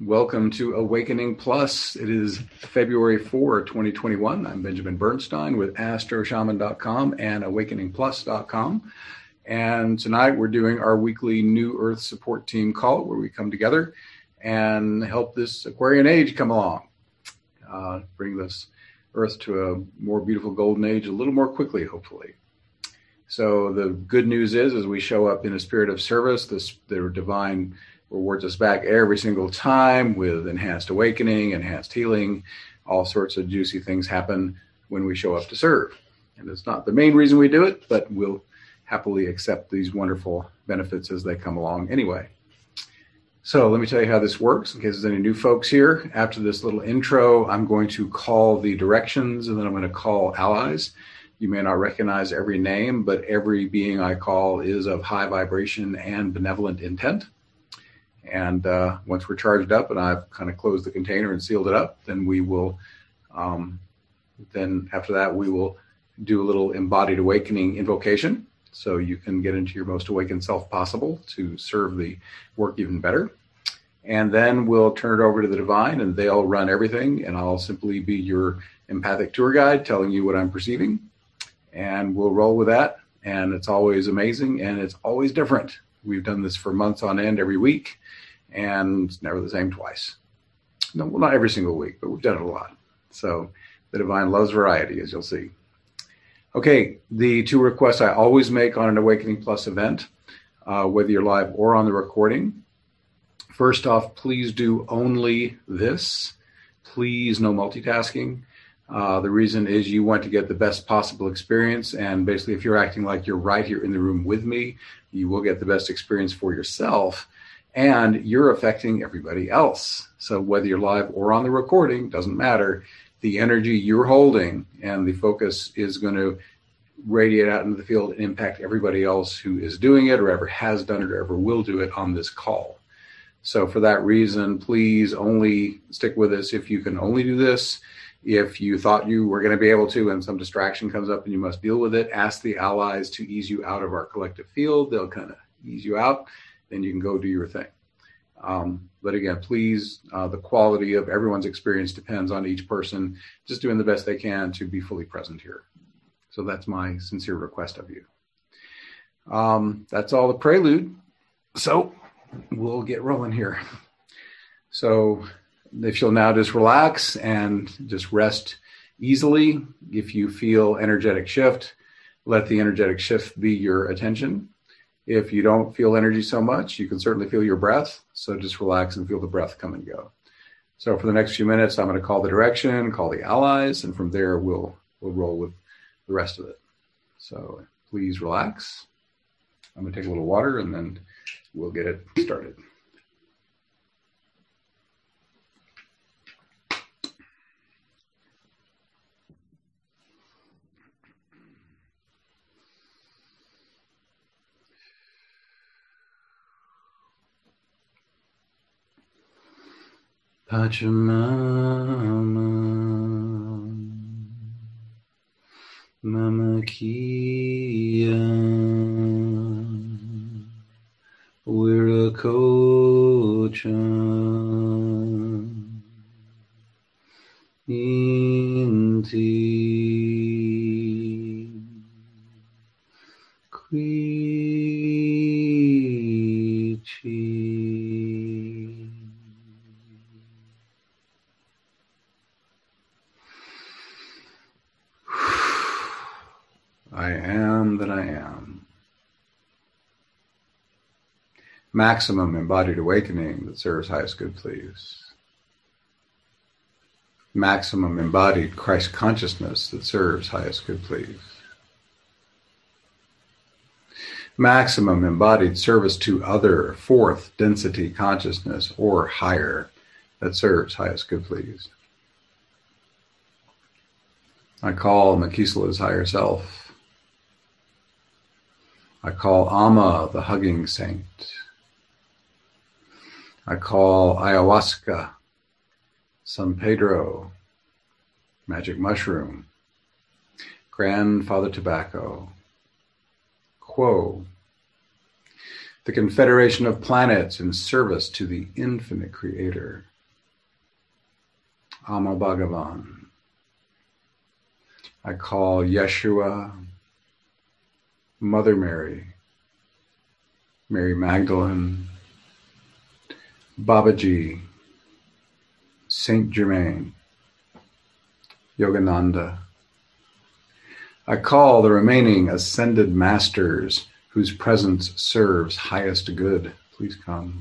Welcome to Awakening Plus. It is February 4, 2021. I'm Benjamin Bernstein with astroshaman.com and awakeningplus.com. And tonight we're doing our weekly New Earth Support Team call where we come together and help this Aquarian age come along. Bring this Earth to a more beautiful golden age a little more quickly, hopefully. So the good news is, as we show up in a spirit of service, the divine rewards us back every single time with enhanced awakening, enhanced healing. All sorts of juicy things happen when we show up to serve. And it's not the main reason we do it, but we'll happily accept these wonderful benefits as they come along anyway. So let me tell you how this works in case there's any new folks here. After this little intro, I'm going to call the directions and then I'm going to call allies. You may not recognize every name, but every being I call is of high vibration and benevolent intent. And once we're charged up and I've kind of closed the container and sealed it up, then we will, then after that, we will do a little embodied awakening invocation. So you can get into your most awakened self possible to serve the work even better. And then we'll turn it over to the divine and they'll run everything. And I'll simply be your empathic tour guide telling you what I'm perceiving. And we'll roll with that. And it's always amazing and it's always different. We've done this for months on end every week, and it's never the same twice. No, well, not every single week, but we've done it a lot. So the divine loves variety, as you'll see. Okay, the two requests I always make on an Awakening Plus event, whether you're live or on the recording. First off, please do only this. Please, no multitasking. The reason is you want to get the best possible experience. And basically, if you're acting like you're right here in the room with me, you will get the best experience for yourself. And you're affecting everybody else. So whether you're live or on the recording, doesn't matter. The energy you're holding and the focus is going to radiate out into the field and impact everybody else who is doing it or ever has done it or ever will do it on this call. So for that reason, please only stick with us if you can only do this. If you thought you were going to be able to and some distraction comes up and you must deal with it, ask the allies to ease you out of our collective field. They'll kind of ease you out. Then you can go do your thing. But again, please, the quality of everyone's experience depends on each person just doing the best they can to be fully present here. So that's my sincere request of you. That's all the prelude. So we'll get rolling here. So if you'll now just relax and just rest easily. If you feel energetic shift, let the energetic shift be your attention. If you don't feel energy so much, you can certainly feel your breath. So just relax and feel the breath come and go. So for the next few minutes, I'm going to call the direction, call the allies, and from there we'll roll with the rest of it. So please relax. I'm going to take a little water and then we'll get it started. Pachamama, Mama Kia, Wirakocha, Inti, Quichi. I am that I am. Maximum embodied awakening that serves highest good, please. Maximum embodied Christ consciousness that serves highest good, please. Maximum embodied service to other fourth density consciousness or higher that serves highest good, please. I call Makisala's higher self. I call Amma, the hugging saint. I call ayahuasca, San Pedro, magic mushroom, grandfather tobacco, Quo, the confederation of planets in service to the infinite creator, Amo Bhagavan. I call Yeshua, Mother Mary, Mary Magdalene, Babaji, Saint Germain, Yogananda. I call the remaining ascended masters whose presence serves highest good. Please come.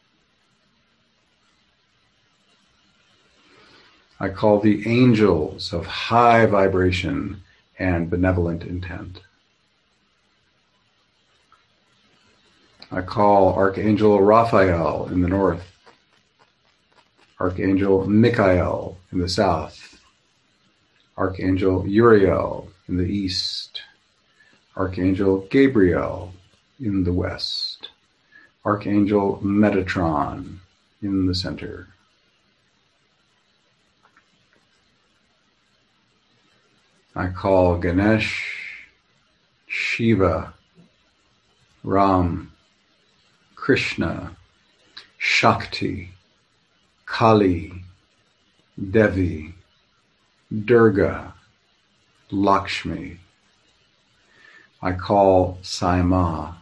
I call the angels of high vibration and benevolent intent. I call Archangel Raphael in the north, Archangel Michael in the south, Archangel Uriel in the east, Archangel Gabriel in the west, Archangel Metatron in the center. I call Ganesh, Shiva, Ram, Krishna, Shakti, Kali, Devi, Durga, Lakshmi. I call Sai Ma.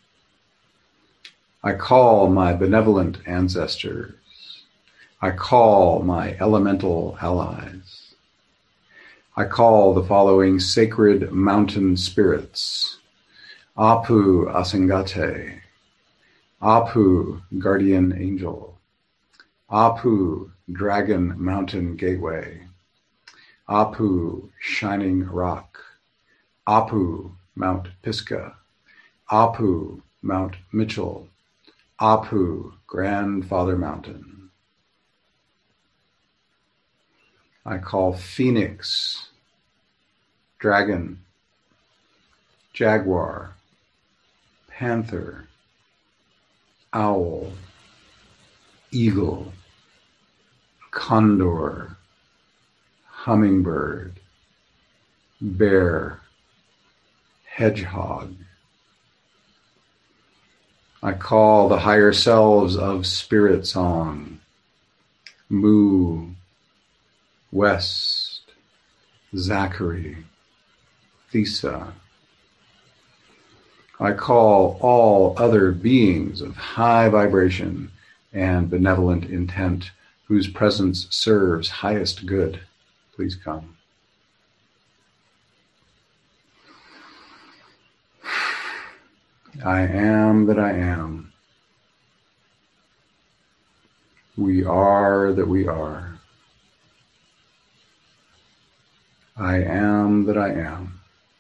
I call my benevolent ancestors. I call my elemental allies. I call the following sacred mountain spirits: Apu Asangate, Apu Guardian Angel, Apu Dragon Mountain Gateway, Apu Shining Rock, Apu Mount Pisgah, Apu Mount Mitchell, Apu Grandfather Mountain. I call Phoenix, Dragon, Jaguar, Panther, Owl, Eagle, Condor, Hummingbird, Bear, Hedgehog. I call the higher selves of Spirit Song, Moo, West, Zachary, Thesa. I call all other beings of high vibration and benevolent intent whose presence serves highest good. Please come. I am that I am. We are that we are. I am that I am.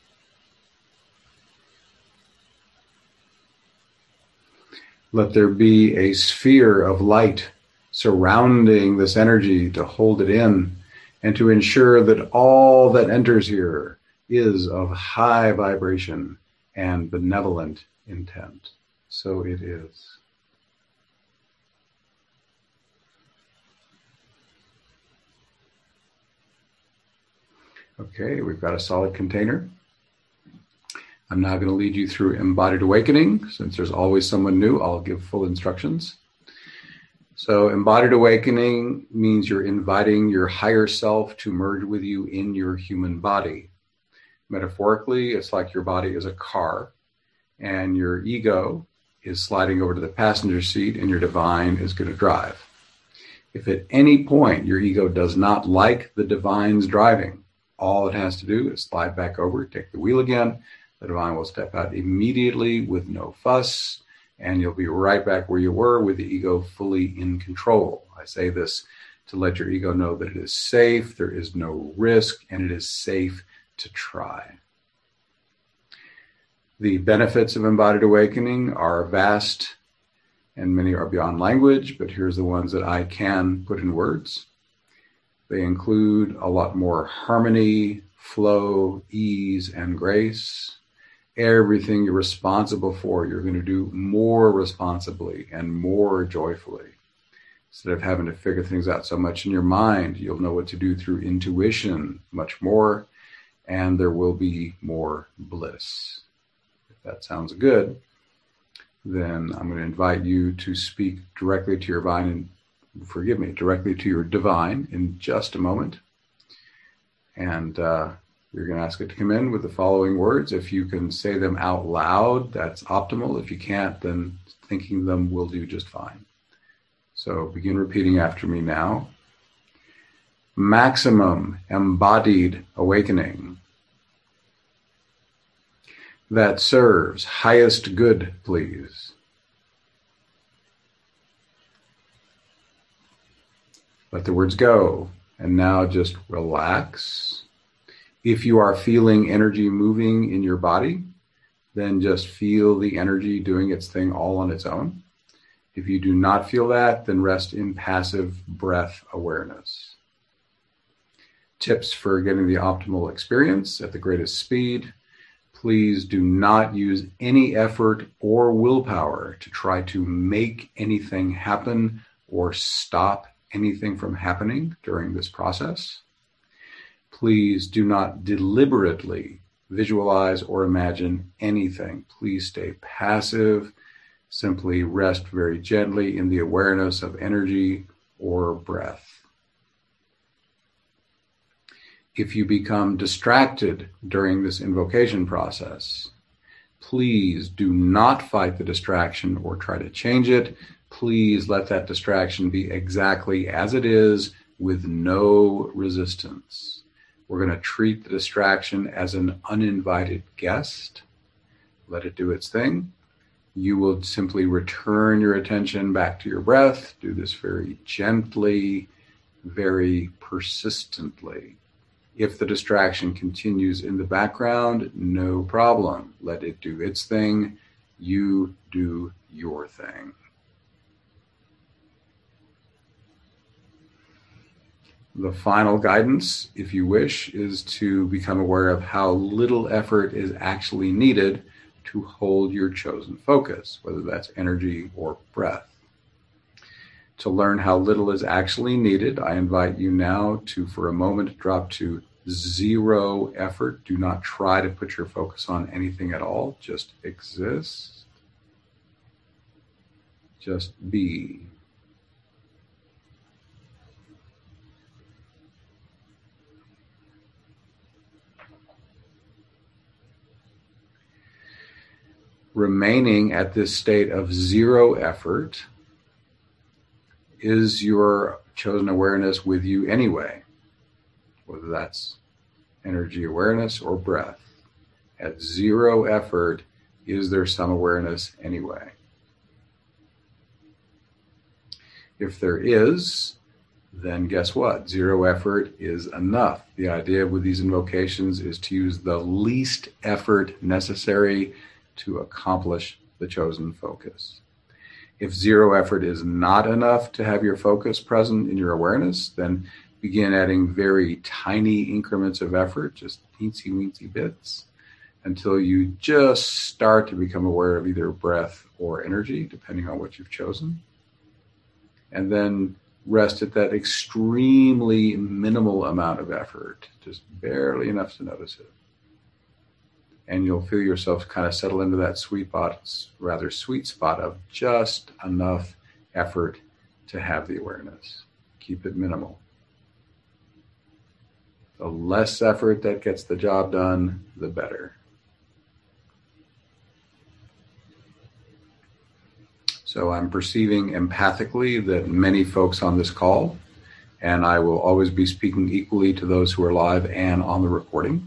Let there be a sphere of light surrounding this energy to hold it in and to ensure that all that enters here is of high vibration and benevolent intent. So it is. Okay, we've got a solid container. I'm now going to lead you through embodied awakening. Since there's always someone new, I'll give full instructions. So embodied awakening means you're inviting your higher self to merge with you in your human body. Metaphorically, it's like your body is a car and your ego is sliding over to the passenger seat and your divine is going to drive. If at any point your ego does not like the divine's driving, all it has to do is slide back over, take the wheel again. The divine will step out immediately with no fuss, and you'll be right back where you were with the ego fully in control. I say this to let your ego know that it is safe, there is no risk, and it is safe to try. The benefits of embodied awakening are vast, and many are beyond language, but here's the ones that I can put in words. They include a lot more harmony, flow, ease, and grace. Everything you're responsible for, you're going to do more responsibly and more joyfully. Instead of having to figure things out so much in your mind, you'll know what to do through intuition much more, and there will be more bliss. If that sounds good, then I'm going to invite you to speak directly to your directly to your divine in just a moment. And you're going to ask it to come in with the following words. If you can say them out loud, that's optimal. If you can't, then thinking them will do just fine. So begin repeating after me now. Maximum embodied awakening that serves highest good, please. Let the words go. And now just relax. If you are feeling energy moving in your body, then just feel the energy doing its thing all on its own. If you do not feel that, then rest in passive breath awareness. Tips for getting the optimal experience at the greatest speed. Please do not use any effort or willpower to try to make anything happen or stop anything from happening during this process. Please do not deliberately visualize or imagine anything. Please stay passive. Simply rest very gently in the awareness of energy or breath. If you become distracted during this invocation process, please do not fight the distraction or try to change it. Please let that distraction be exactly as it is with no resistance. We're going to treat the distraction as an uninvited guest. Let it do its thing. You will simply return your attention back to your breath. Do this very gently, very persistently. If the distraction continues in the background, no problem. Let it do its thing. You do your thing. The final guidance, if you wish, is to become aware of how little effort is actually needed to hold your chosen focus, whether that's energy or breath. To learn how little is actually needed, I invite you now to, for a moment, drop to 0 effort. Do not try to put your focus on anything at all. Just exist. Just be. Remaining at this state of 0 effort is your chosen awareness with you anyway, whether that's energy awareness or breath. At 0 effort, is there some awareness anyway? If there is, then guess what? 0 effort is enough. The idea with these invocations is to use the least effort necessary to accomplish the chosen focus. If 0 effort is not enough to have your focus present in your awareness, then begin adding very tiny increments of effort, just teensy-weensy bits, until you just start to become aware of either breath or energy, depending on what you've chosen. And then rest at that extremely minimal amount of effort, just barely enough to notice it. And you'll feel yourself kind of settle into that sweet spot of just enough effort to have the awareness. Keep it minimal. The less effort that gets the job done, the better. So I'm perceiving empathically that many folks on this call, and I will always be speaking equally to those who are live and on the recording.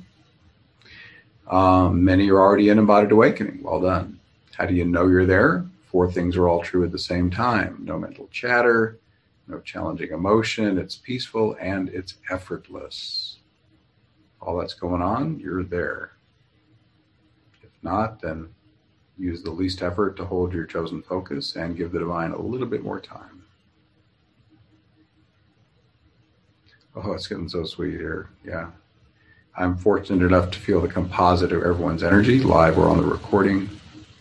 Many are already in embodied awakening. Well done. How do you know you're there? 4 things are all true at the same time. No mental chatter, no challenging emotion. It's peaceful and it's effortless. All that's going on, you're there. If not, then use the least effort to hold your chosen focus and give the divine a little bit more time. Oh, it's getting so sweet here. Yeah. I'm fortunate enough to feel the composite of everyone's energy, live or on the recording.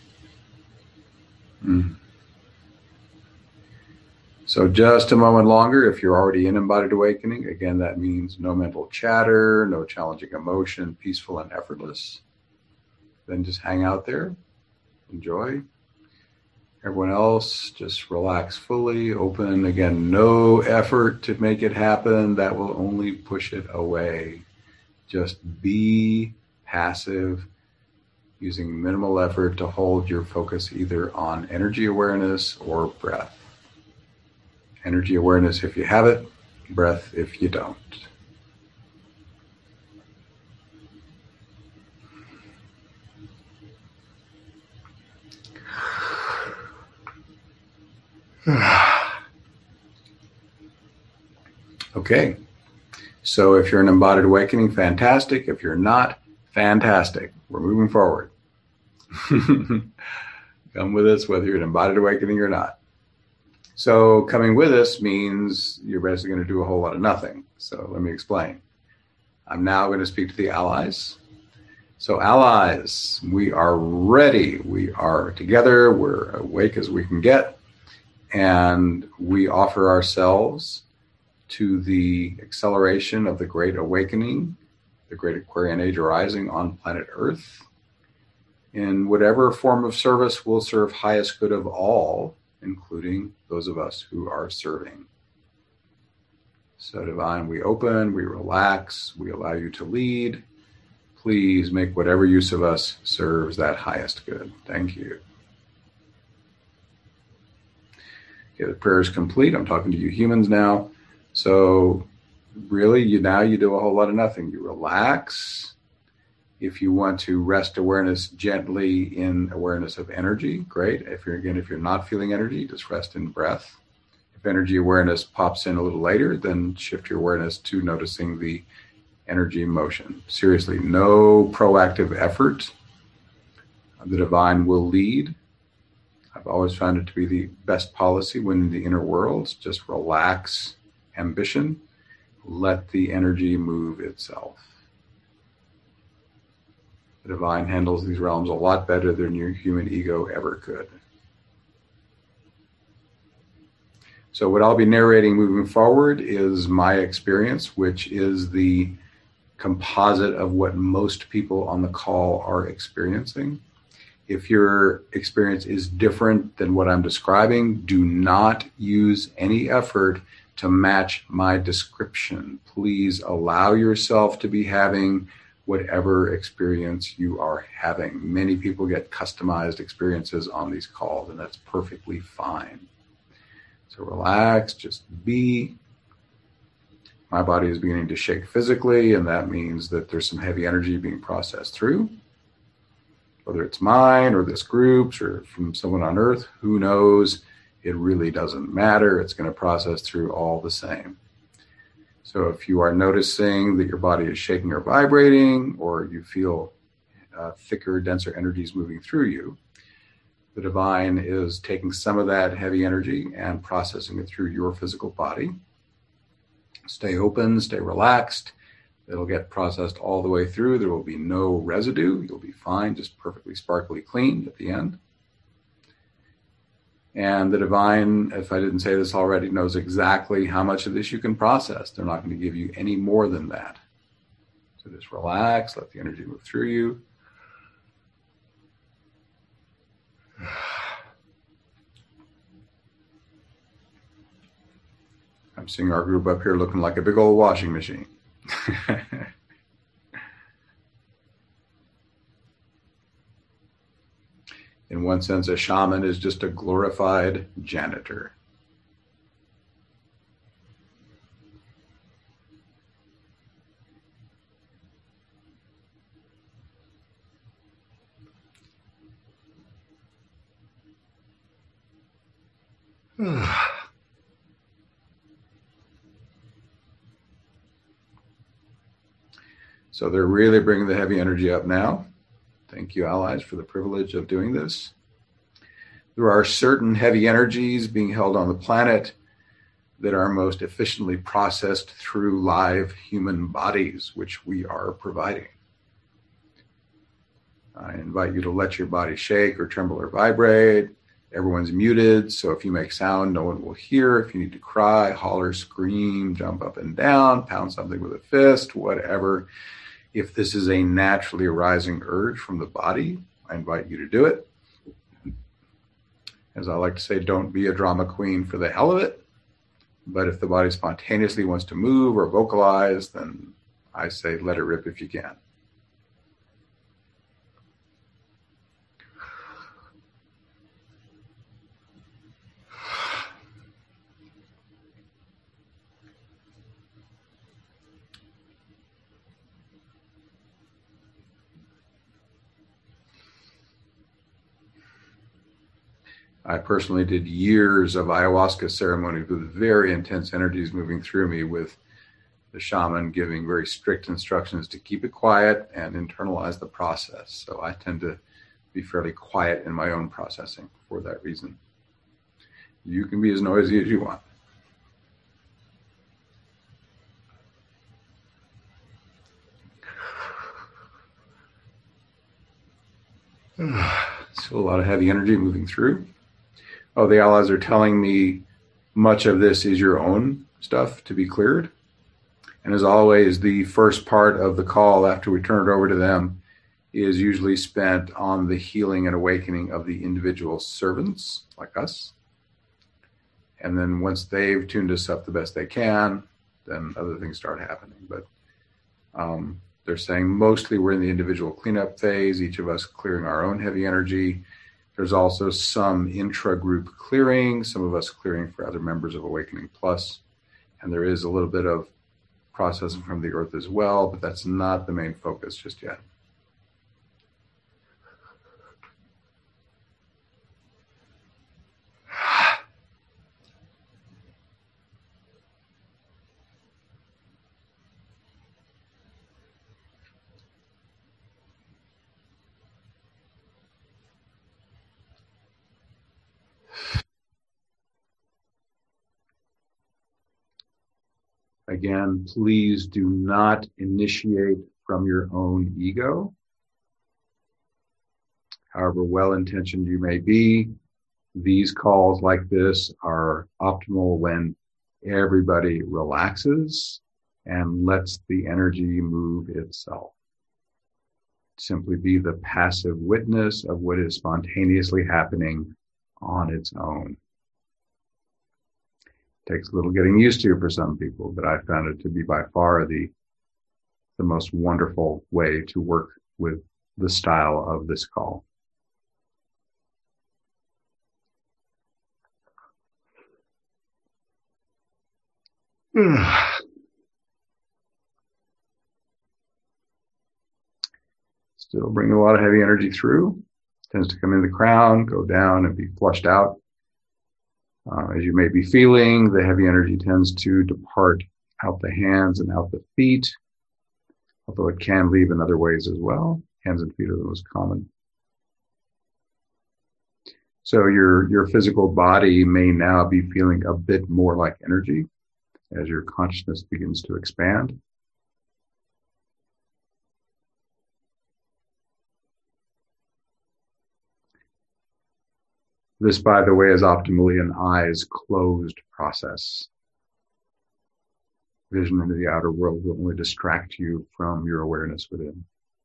So just a moment longer, if you're already in embodied awakening, again, that means no mental chatter, no challenging emotion, peaceful and effortless. Then just hang out there, enjoy. Everyone else, just relax fully, open. Again, no effort to make it happen. That will only push it away. Just be passive, using minimal effort to hold your focus either on energy awareness or breath. Energy awareness if you have it, breath if you don't. Okay, so if you're an embodied awakening, fantastic. If you're not, fantastic. We're moving forward. Come with us whether you're an embodied awakening or not. So coming with us means you're basically going to do a whole lot of nothing. So let me explain. I'm now going to speak to the allies. So allies, we are ready. We are together. We're awake as we can get. And we offer ourselves to the acceleration of the Great Awakening, the Great Aquarian Age arising on planet Earth. In whatever form of service will serve highest good of all, including those of us who are serving. So Divine, we open, we relax, we allow you to lead. Please make whatever use of us serves that highest good. Thank you. Okay, the prayer is complete. I'm talking to you humans now. So really, you do a whole lot of nothing. You relax. If you want to rest awareness gently in awareness of energy, great. If you're not feeling energy, just rest in breath. If energy awareness pops in a little later, then shift your awareness to noticing the energy motion. Seriously, no proactive effort. The Divine will lead. I've always found it to be the best policy when in the inner worlds. Just relax ambition. Let the energy move itself. The Divine handles these realms a lot better than your human ego ever could. So what I'll be narrating moving forward is my experience, which is the composite of what most people on the call are experiencing. If your experience is different than what I'm describing, do not use any effort to match my description. Please allow yourself to be having whatever experience you are having. Many people get customized experiences on these calls, and that's perfectly fine. So relax, just be. My body is beginning to shake physically, and that means that there's some heavy energy being processed through. Whether it's mine or this group's or from someone on Earth, who knows? It really doesn't matter. It's going to process through all the same. So if you are noticing that your body is shaking or vibrating, or you feel thicker, denser energies moving through you, the Divine is taking some of that heavy energy and processing it through your physical body. Stay open, stay relaxed. It'll get processed all the way through. There will be no residue. You'll be fine, just perfectly sparkly clean at the end. And the Divine, if I didn't say this already, knows exactly how much of this you can process. They're not going to give you any more than that. So just relax, let the energy move through you. I'm seeing our group up here looking like a big old washing machine. In one sense, a shaman is just a glorified janitor. So they're really bringing the heavy energy up now. Thank you, allies, for the privilege of doing this. There are certain heavy energies being held on the planet that are most efficiently processed through live human bodies, which we are providing. I invite you to let your body shake or tremble or vibrate. Everyone's muted, so if you make sound, no one will hear. If you need to cry, holler, scream, jump up and down, pound something with a fist, whatever. If this is a naturally arising urge from the body, I invite you to do it. As I like to say, don't be a drama queen for the hell of it. But if the body spontaneously wants to move or vocalize, then I say let it rip if you can. I personally did years of ayahuasca ceremonies with very intense energies moving through me, with the shaman giving very strict instructions to keep it quiet and internalize the process. So I tend to be fairly quiet in my own processing for that reason. You can be as noisy as you want. Still a lot of heavy energy moving through. Oh, the allies are telling me much of this is your own stuff to be cleared. And as always, the first part of the call after we turn it over to them is usually spent on the healing and awakening of the individual servants like us. And then once they've tuned us up the best they can, then other things start happening. But they're saying mostly we're in the individual cleanup phase, each of us clearing our own heavy energy. There's also some intra-group clearing, some of us clearing for other members of Awakening Plus. And there is a little bit of processing from the earth as well, but that's not the main focus just yet. Again, please do not initiate from your own ego. However well-intentioned you may be, these calls like this are optimal when everybody relaxes and lets the energy move itself. Simply be the passive witness of what is spontaneously happening on its own. Takes a little getting used to for some people, but I found it to be by far the most wonderful way to work with the style of this call. Still bring a lot of heavy energy through. Tends to come in the crown, go down, and be flushed out. As you may be feeling, the heavy energy tends to depart out the hands and out the feet, although it can leave in other ways as well. Hands and feet are the most common. So your physical body may now be feeling a bit more like energy as your consciousness begins to expand. This, by the way, is optimally an eyes closed process. Vision into the outer world will only distract you from your awareness within.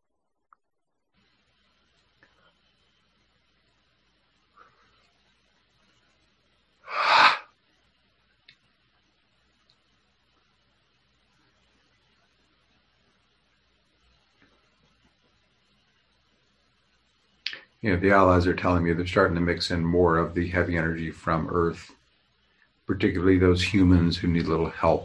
The allies are telling me they're starting to mix in more of the heavy energy from Earth, particularly those humans who need a little help.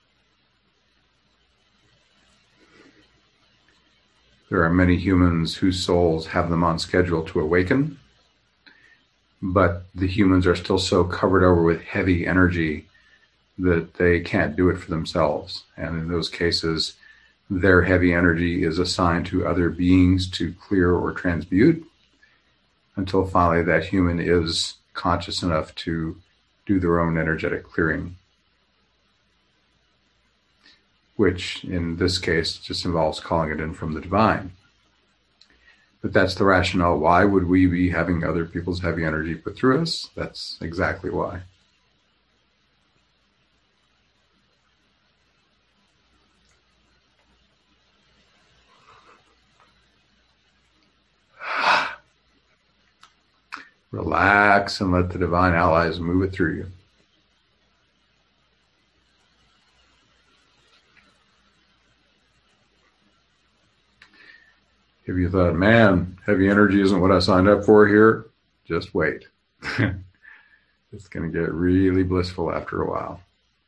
There are many humans whose souls have them on schedule to awaken, but the humans are still so covered over with heavy energy that they can't do it for themselves. And in those cases, their heavy energy is assigned to other beings to clear or transmute, until finally that human is conscious enough to do their own energetic clearing, which in this case just involves calling it in from the divine. But that's the rationale. Why would we be having other people's heavy energy put through us? That's exactly why. Relax and let the divine allies move it through you. If you thought, man, heavy energy isn't what I signed up for here, just wait. It's going to get really blissful after a while.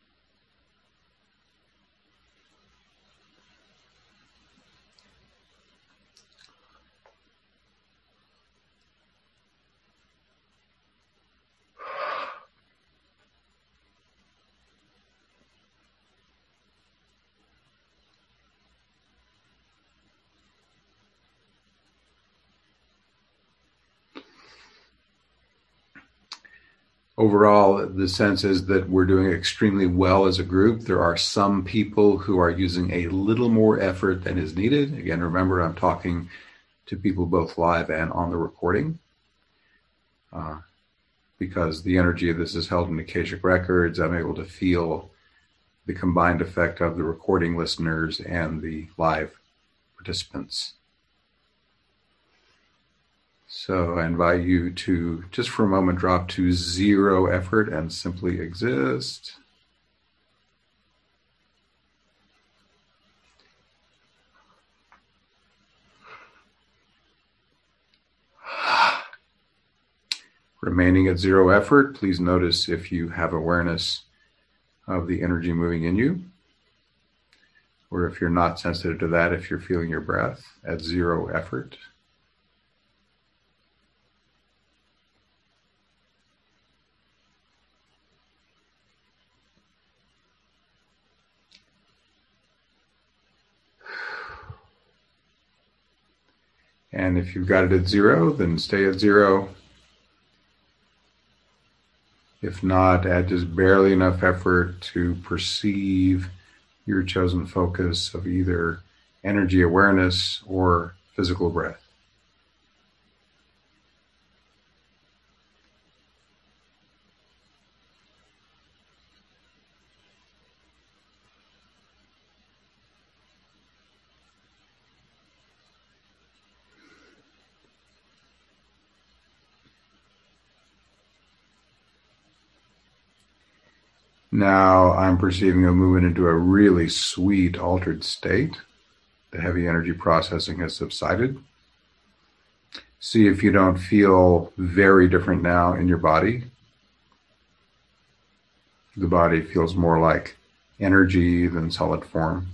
Overall, the sense is that we're doing extremely well as a group. There are some people who are using a little more effort than is needed. Again, remember, I'm talking to people both live and on the recording, because the energy of this is held in Akashic Records. I'm able to feel the combined effect of the recording listeners and the live participants. So I invite you to, just for a moment, drop to 0 effort and simply exist. Remaining at 0 effort, please notice if you have awareness of the energy moving in you, or if you're not sensitive to that, if you're feeling your breath at 0 effort. And if you've got it at 0, then stay at 0. If not, add just barely enough effort to perceive your chosen focus of either energy awareness or physical breath. Now I'm perceiving a movement into a really sweet altered state. The heavy energy processing has subsided. See if you don't feel very different now in your body. The body feels more like energy than solid form.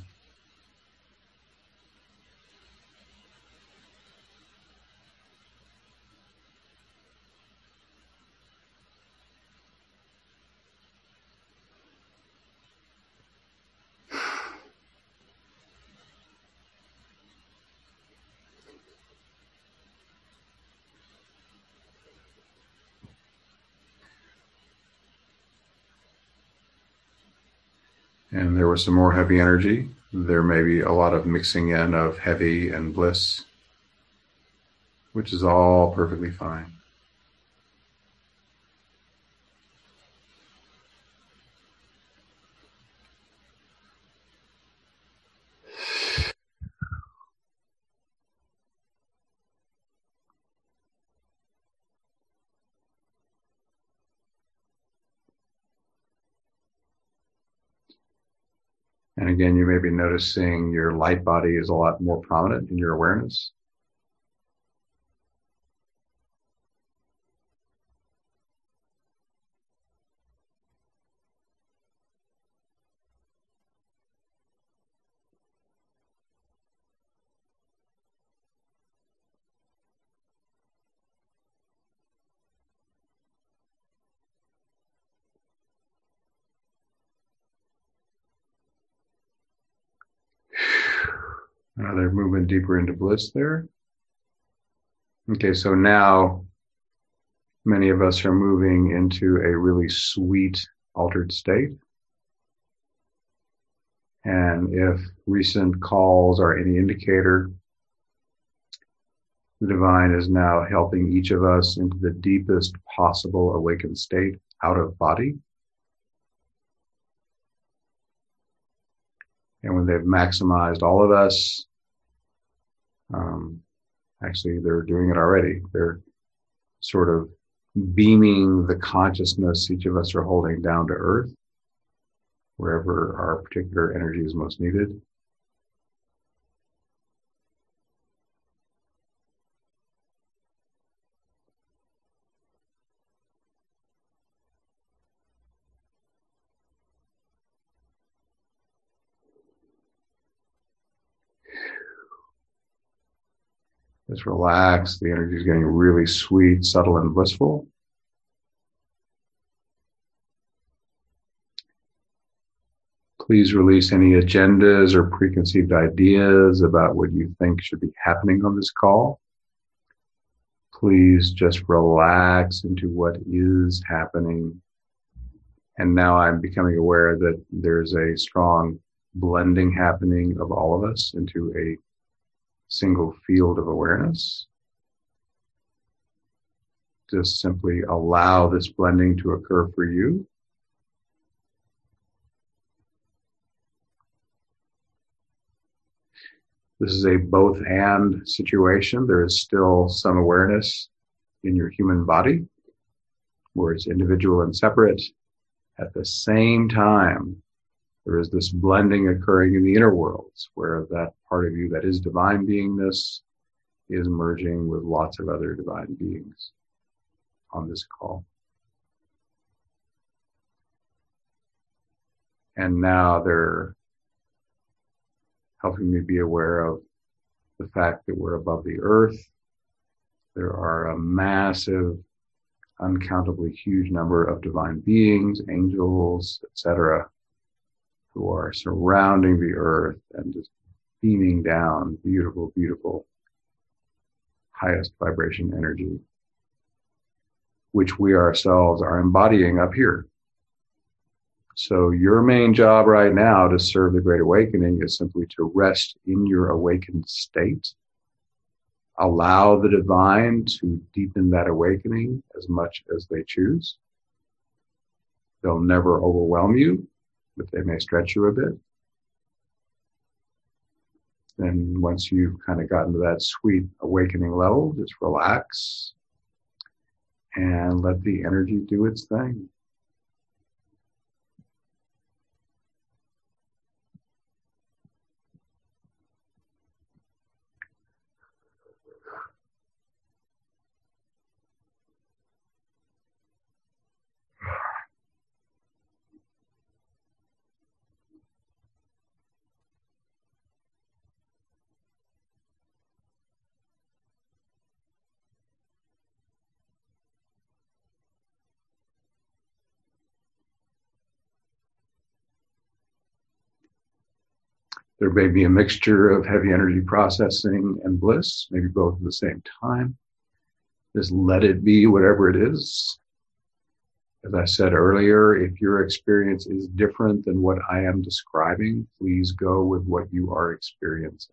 And there was some more heavy energy. There may be a lot of mixing in of heavy and bliss, which is all perfectly fine. And again, you may be noticing your light body is a lot more prominent in your awareness. Another movement deeper into bliss there. Okay, so now many of us are moving into a really sweet altered state. And if recent calls are any indicator, the divine is now helping each of us into the deepest possible awakened state out of body. And when they've maximized all of us, actually they're doing it already. They're sort of beaming the consciousness each of us are holding down to earth, wherever our particular energy is most needed. Just relax. The energy is getting really sweet, subtle, and blissful. Please release any agendas or preconceived ideas about what you think should be happening on this call. Please just relax into what is happening. And now I'm becoming aware that there's a strong blending happening of all of us into a single field of awareness. Just simply allow this blending to occur for you. This is a both and situation. There is still some awareness in your human body, where it's individual and separate. At the same time, there is this blending occurring in the inner worlds, where that part of you that is divine beingness is merging with lots of other divine beings on this call. And now they're helping me be aware of the fact that we're above the earth. There are a massive, uncountably huge number of divine beings, angels, etc., who are surrounding the earth and just beaming down beautiful, beautiful, highest vibration energy, which we ourselves are embodying up here. So your main job right now to serve the Great Awakening is simply to rest in your awakened state. Allow the divine to deepen that awakening as much as they choose. They'll never overwhelm you, but they may stretch you a bit. Then once you've kind of gotten to that sweet awakening level, just relax and let the energy do its thing. There may be a mixture of heavy energy processing and bliss, maybe both at the same time. Just let it be whatever it is. As I said earlier, if your experience is different than what I am describing, please go with what you are experiencing.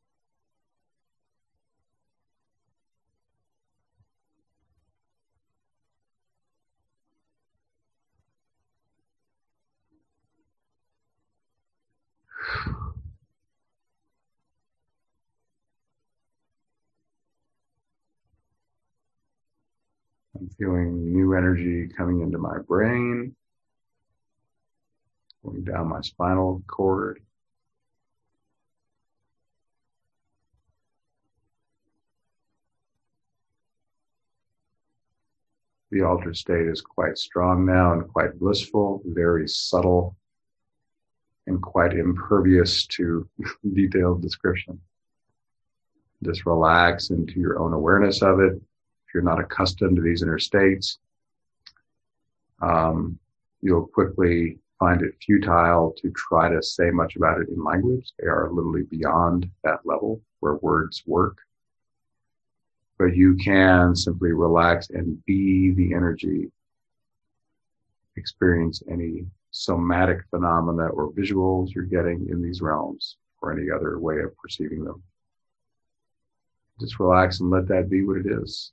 I'm feeling new energy coming into my brain, going down my spinal cord. The altered state is quite strong now and quite blissful, very subtle, and quite impervious to detailed description. Just relax into your own awareness of it. If you're not accustomed to these inner states, you'll quickly find it futile to try to say much about it in language. They are literally beyond that level where words work. But you can simply relax and be the energy, experience any somatic phenomena or visuals you're getting in these realms or any other way of perceiving them. Just relax and let that be what it is.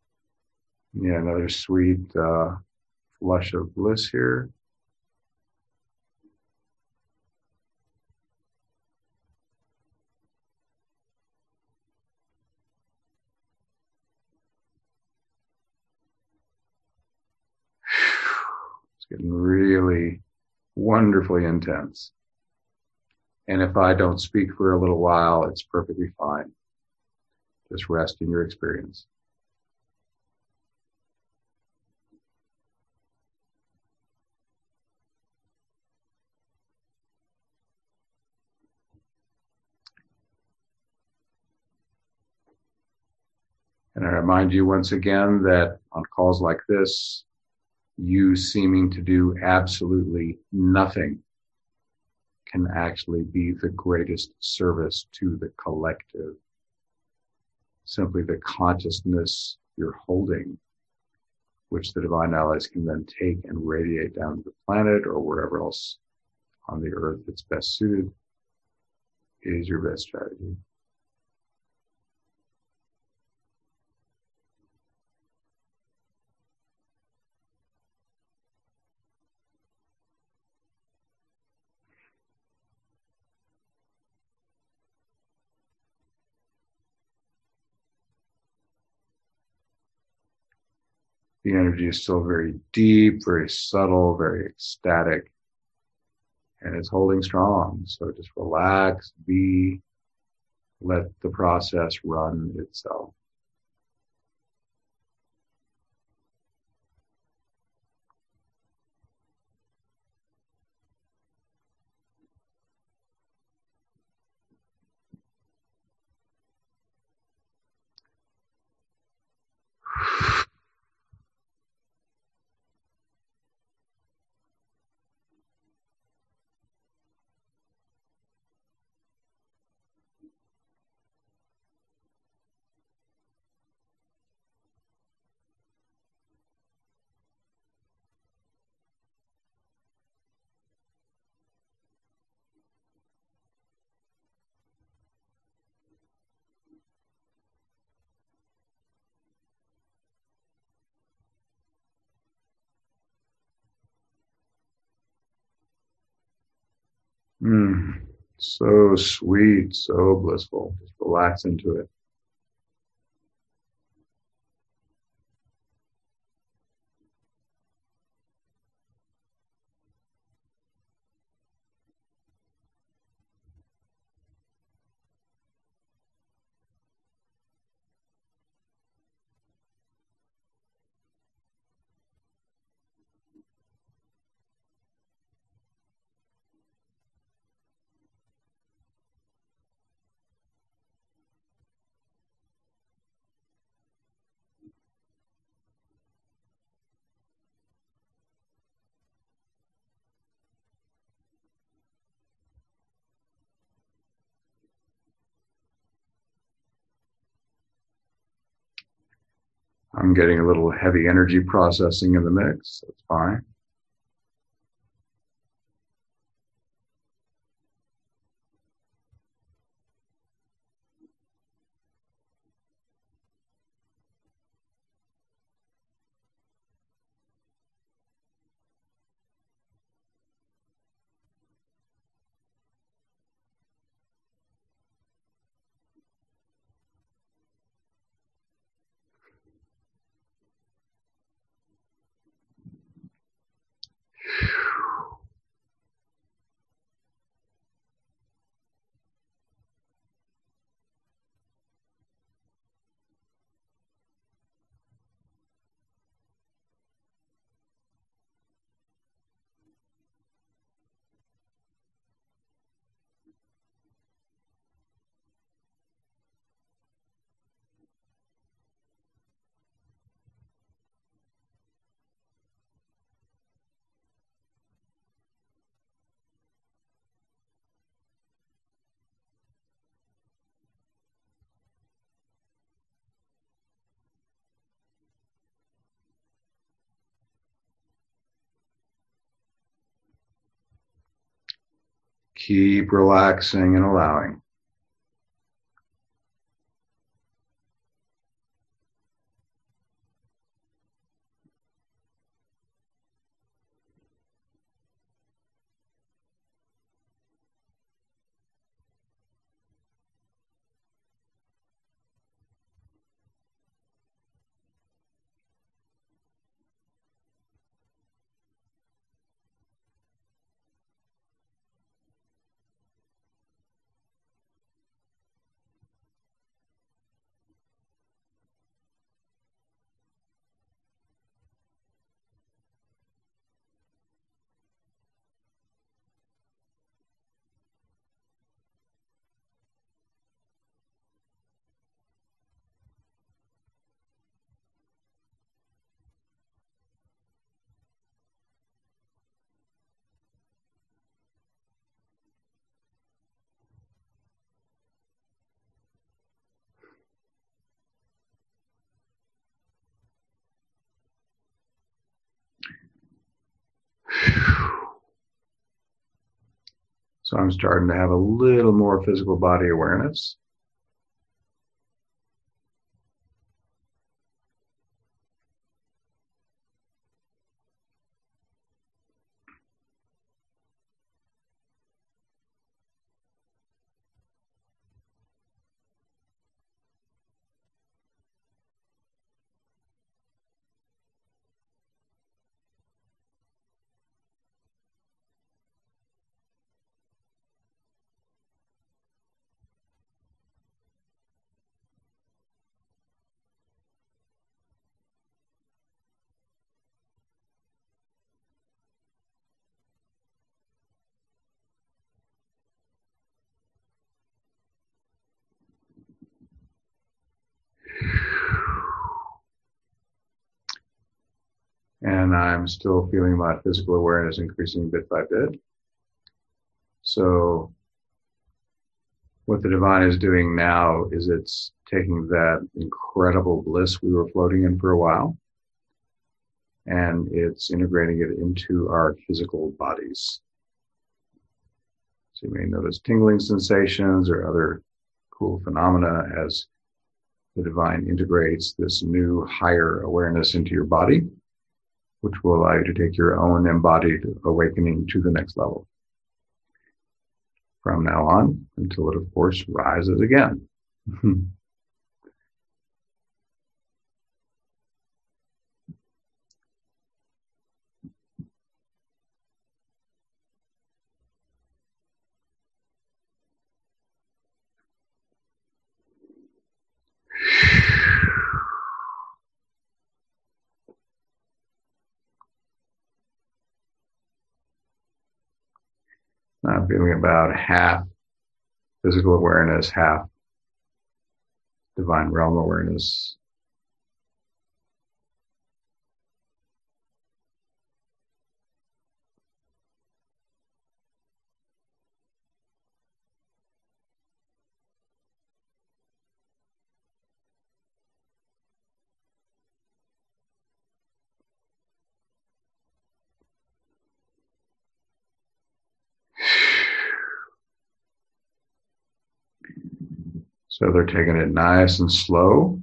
Yeah, another sweet flush of bliss here. getting really wonderfully intense. And if I don't speak for a little while, it's perfectly fine. Just rest in your experience. And I remind you once again that on calls like this, you seeming to do absolutely nothing can actually be the greatest service to the collective. Simply the consciousness you're holding, which the divine allies can then take and radiate down to the planet or wherever else on the earth it's best suited, is your best strategy. The energy is still very deep, very subtle, very ecstatic, and it's holding strong. So just relax, let the process run itself. So sweet, so blissful. Just relax into it. I'm getting a little heavy energy processing in the mix. That's fine. Keep relaxing and allowing. So I'm starting to have a little more physical body awareness. And I'm still feeling my physical awareness increasing bit by bit. So what the divine is doing now is it's taking that incredible bliss we were floating in for a while, and it's integrating it into our physical bodies. So you may notice tingling sensations or other cool phenomena as the divine integrates this new higher awareness into your body, which will allow you to take your own embodied awakening to the next level from now on, until it, of course, rises again. I'm feeling about half physical awareness, half divine realm awareness. So they're taking it nice and slow.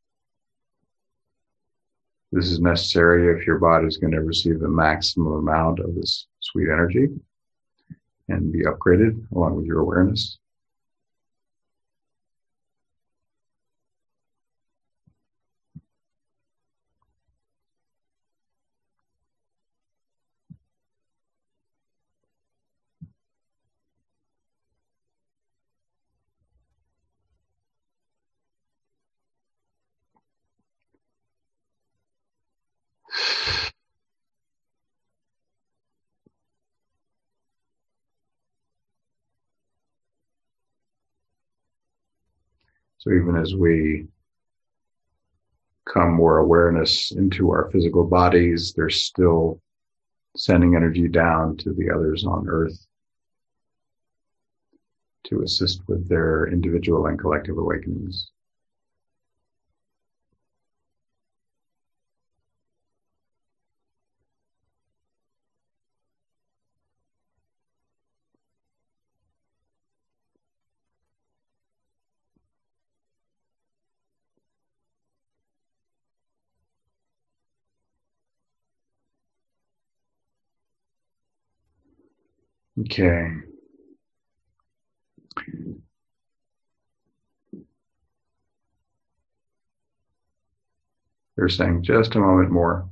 This is necessary if your body is going to receive the maximum amount of this sweet energy and be upgraded along with your awareness. So even as we come more awareness into our physical bodies, they're still sending energy down to the others on Earth to assist with their individual and collective awakenings. Okay. They're saying just a moment more.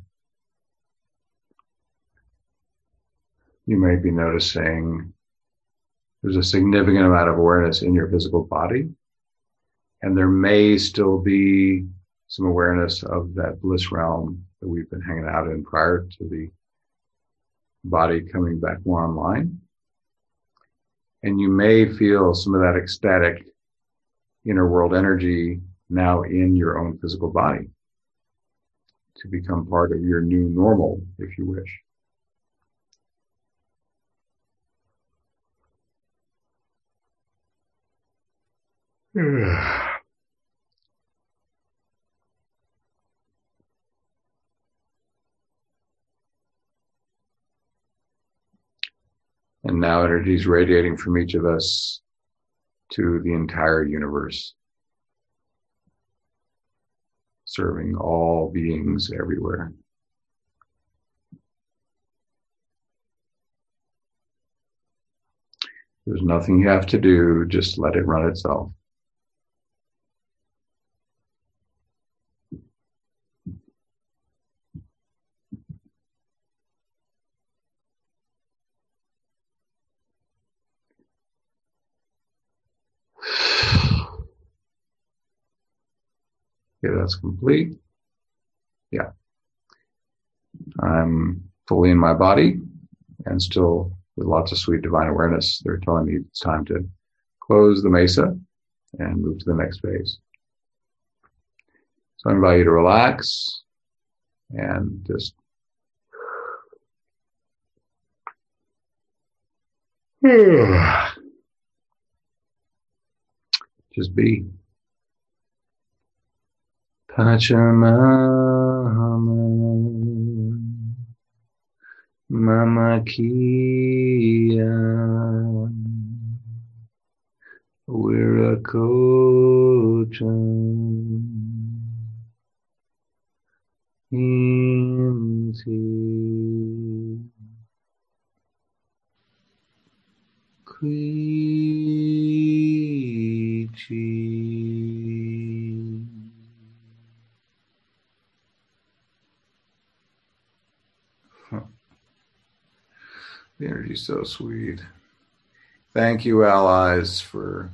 You may be noticing there's a significant amount of awareness in your physical body, and there may still be some awareness of that bliss realm that we've been hanging out in prior to the body coming back more online. And you may feel some of that ecstatic inner world energy now in your own physical body to become part of your new normal, if you wish. And now energy is radiating from each of us to the entire universe, serving all beings everywhere. There's nothing you have to do, just let it run itself. Okay, that's complete. Yeah. I'm fully in my body and still with lots of sweet divine awareness. They're telling me it's time to close the mesa and move to the next phase. So I invite you to relax and just be. Pachamama Mama Kia Wirakocha Inti Kuichi. The energy is so sweet. Thank you, allies, for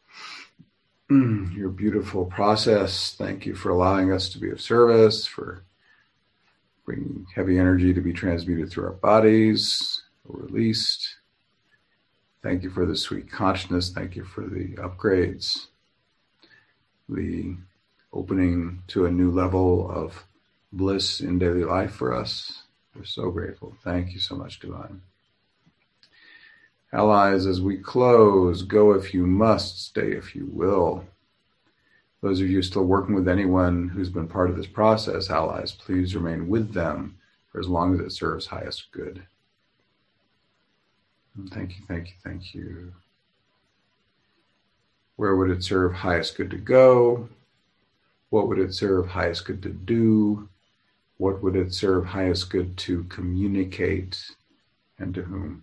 your beautiful process. Thank you for allowing us to be of service, for bringing heavy energy to be transmuted through our bodies or released. Thank you for the sweet consciousness. Thank you for the upgrades, the opening to a new level of bliss in daily life for us. We're so grateful. Thank you so much, Divine. Allies, as we close, go if you must, stay if you will. Those of you still working with anyone who's been part of this process, allies, please remain with them for as long as it serves highest good. And thank you, thank you, thank you. Where would it serve highest good to go? What would it serve highest good to do? What would it serve highest good to communicate, and to whom?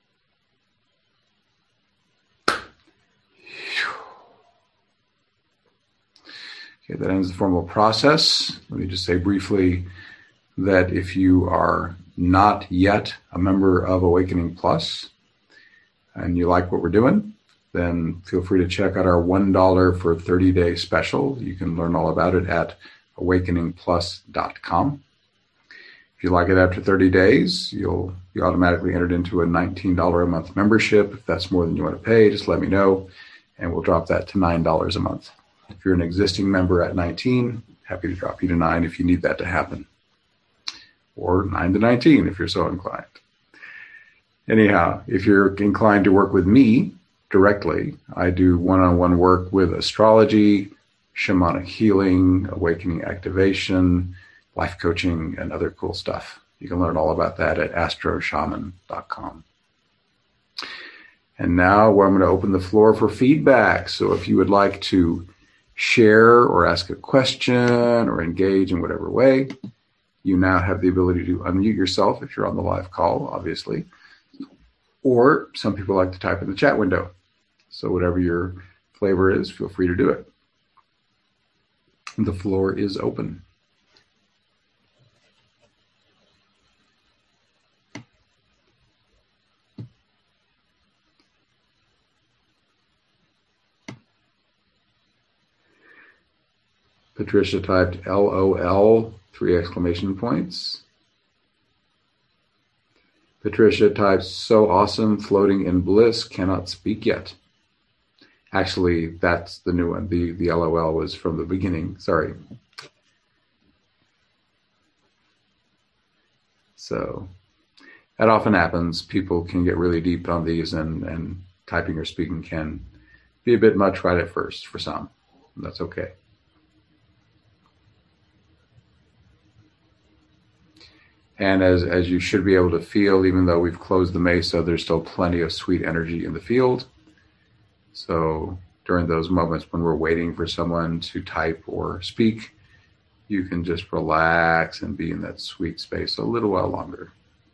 Okay, that ends the formal process. Let me just say briefly that if you are not yet a member of Awakening Plus and you like what we're doing, then feel free to check out our $1 for 30-day special. You can learn all about it at awakeningplus.com. If you like it after 30 days, you'll be automatically entered into a $19 a month membership. If that's more than you want to pay, just let me know, and we'll drop that to $9 a month. If you're an existing member at 19, happy to drop you to 9 if you need that to happen. Or 9 to 19 if you're so inclined. Anyhow, if you're inclined to work with me directly, I do one-on-one work with astrology, shamanic healing, awakening activation, life coaching, and other cool stuff. You can learn all about that at astroshaman.com. And now I'm going to open the floor for feedback. So if you would like to share or ask a question or engage in whatever way, you now have the ability to unmute yourself if you're on the live call, obviously. Or some people like to type in the chat window. So whatever your flavor is, feel free to do it. The floor is open. Patricia typed LOL, 3 exclamation points. Patricia types, so awesome, floating in bliss, cannot speak yet. Actually, that's the new one. The LOL was from the beginning. Sorry. So that often happens. People can get really deep on these, and typing or speaking can be a bit much right at first for some. That's okay. And as you should be able to feel, even though we've closed the mesa, there's still plenty of sweet energy in the field. So during those moments when we're waiting for someone to type or speak, you can just relax and be in that sweet space a little while longer.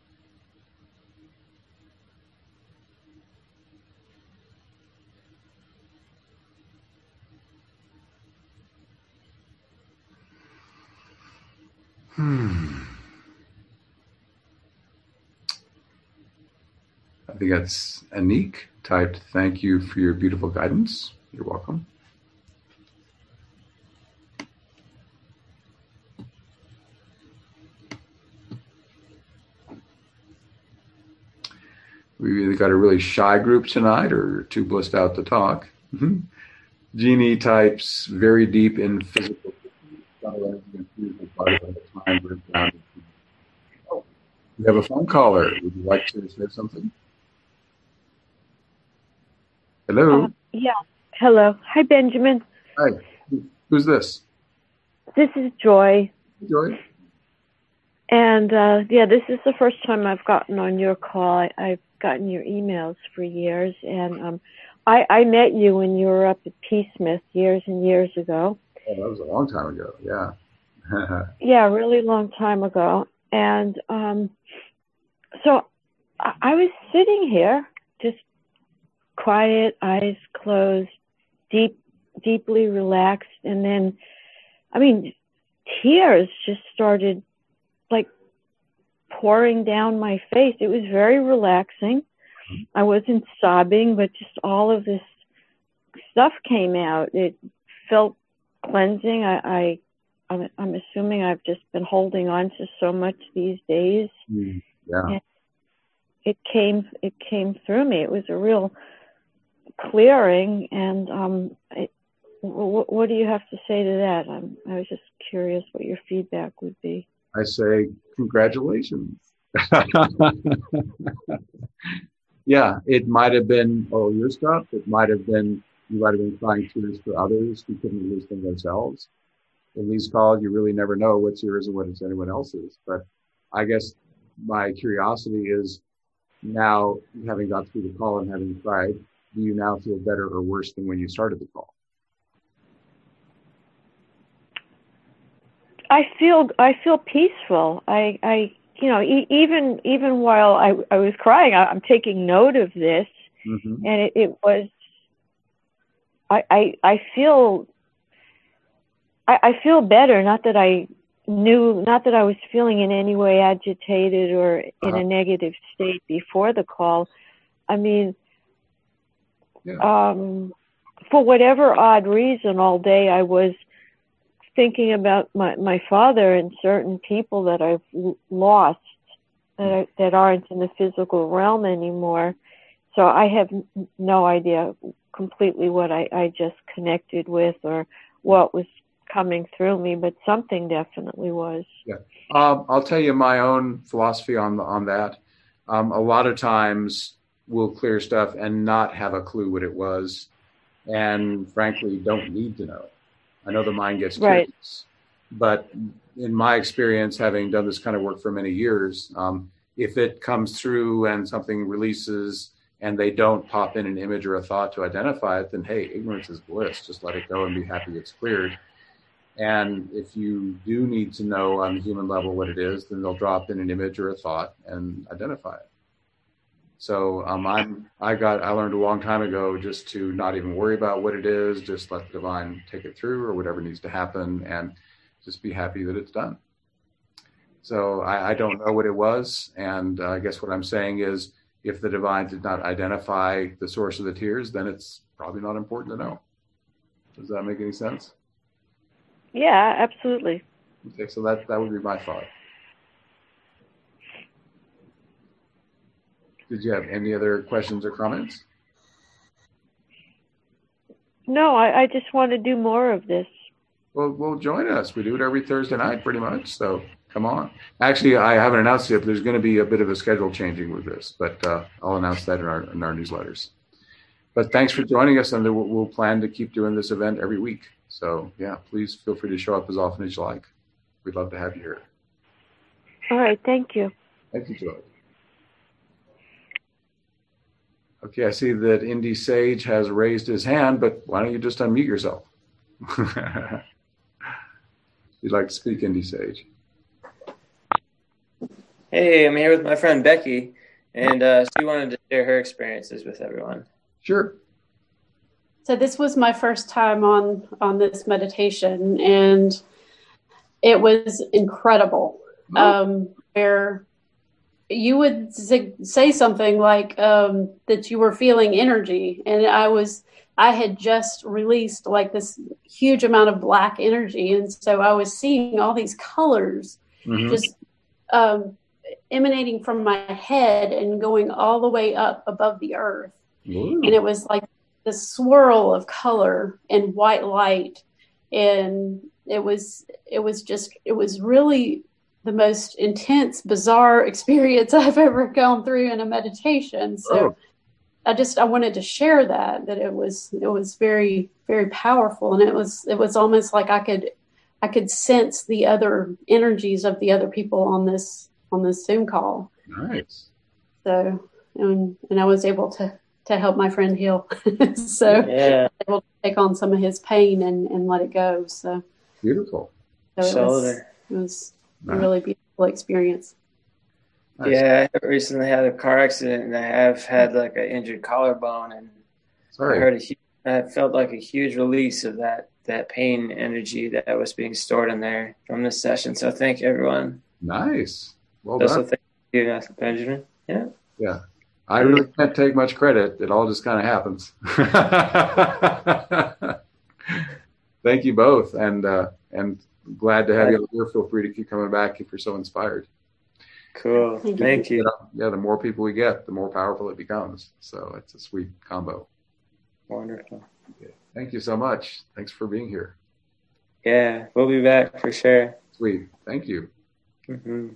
I think that's Anik typed, "Thank you for your beautiful guidance." You're welcome. We've either got a really shy group tonight or too blissed out to talk. Jeannie types, "Very deep in physical." Oh, we have a phone caller. Would you like to say something? Hello. Yeah. Hello. Hi, Benjamin. Hi. Who's this? This is Joy. Joy. And this is the first time I've gotten on your call. I've gotten your emails for years, and I met you when you were up at Peacemouth years and years ago. Oh, that was a long time ago. Yeah. Yeah, a really long time ago. And so I was sitting here, just quiet, eyes closed, deeply relaxed, and then, tears just started like pouring down my face. It was very relaxing. I wasn't sobbing, but just all of this stuff came out. It felt cleansing. I'm assuming I've just been holding on to so much these days. Yeah. And it came through me. It was a real clearing. And what do you have to say to that? I was just curious what your feedback would be. I say congratulations. Yeah, it might have been all your stuff. It might have been, you might have been crying tears for others who couldn't release them themselves. In these calls, you really never know what's yours and what's anyone else's. But I guess my curiosity is, now having got through the call and having cried, do you now feel better or worse than when you started the call? I feel peaceful. Even while I was crying, I'm taking note of this, and it was. I feel better. Not that I was feeling in any way agitated or in a negative state before the call. For whatever odd reason, all day I was thinking about my father and certain people that I've lost that aren't in the physical realm anymore. So I have no idea completely what I just connected with or what was coming through me, but something definitely was. Yeah. I'll tell you my own philosophy on that. A lot of times we'll clear stuff and not have a clue what it was, and frankly don't need to know. I know the mind gets curious, but in my experience, having done this kind of work for many years, if it comes through and something releases and they don't pop in an image or a thought to identify it, then hey, ignorance is bliss. Just let it go and be happy it's cleared. And if you do need to know on the human level what it is, then they'll drop in an image or a thought and identify it. So I learned a long time ago just to not even worry about what it is, just let the divine take it through or whatever needs to happen, and just be happy that it's done. So I don't know what it was, and I guess what I'm saying is, if the divine did not identify the source of the tears, then it's probably not important to know. Does that make any sense? Yeah, absolutely. Okay, so that would be my thought. Did you have any other questions or comments? No, I just want to do more of this. Well, join us. We do it every Thursday night pretty much, so come on. Actually, I haven't announced it, but there's going to be a bit of a schedule changing with this, but I'll announce that in our newsletters. But thanks for joining us, and we'll plan to keep doing this event every week. So yeah, please feel free to show up as often as you like. We'd love to have you here. All right. Thank you. Thank you, Joy. Okay, I see that Indy Sage has raised his hand, but why don't you just unmute yourself? You'd like to speak, Indy Sage. Hey, I'm here with my friend Becky, and she wanted to share her experiences with everyone. Sure. So this was my first time on this meditation, and it was incredible. Where you would say something like that you were feeling energy, and I had just released like this huge amount of black energy, and so I was seeing all these colors just emanating from my head and going all the way up above the earth. Ooh. And it was like this swirl of color and white light, and it was really the most intense, bizarre experience I've ever gone through in a meditation. So I wanted to share that it was very, very powerful. And it was almost like I could sense the other energies of the other people on this Zoom call. Nice. So, and I was able to help my friend heal. So yeah. able to take on some of his pain and let it go. So beautiful. So it was a really beautiful experience. Nice. Yeah, I recently had a car accident, and I have had like an injured collarbone, and I felt like a huge release of that pain energy that was being stored in there from this session. So thank you, everyone. Nice. Well also done. Thank you, Benjamin. Yeah. Yeah. I really can't take much credit. It all just kind of happens. Thank you both, and glad to have you here. Feel free to keep coming back if you're so inspired. Cool. Thank you. Yeah, the more people we get, the more powerful it becomes. So it's a sweet combo. Wonderful. Okay. Thank you so much. Thanks for being here. Yeah, we'll be back for sure. Sweet. Thank you. Mm-hmm.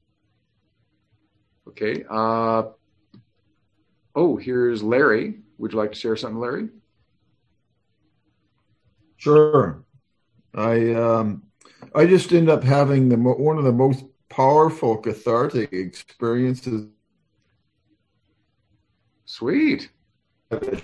Okay. Here's Larry. Would you like to share something, Larry? Sure. I just end up having one of the most powerful cathartic experiences. Sweet. A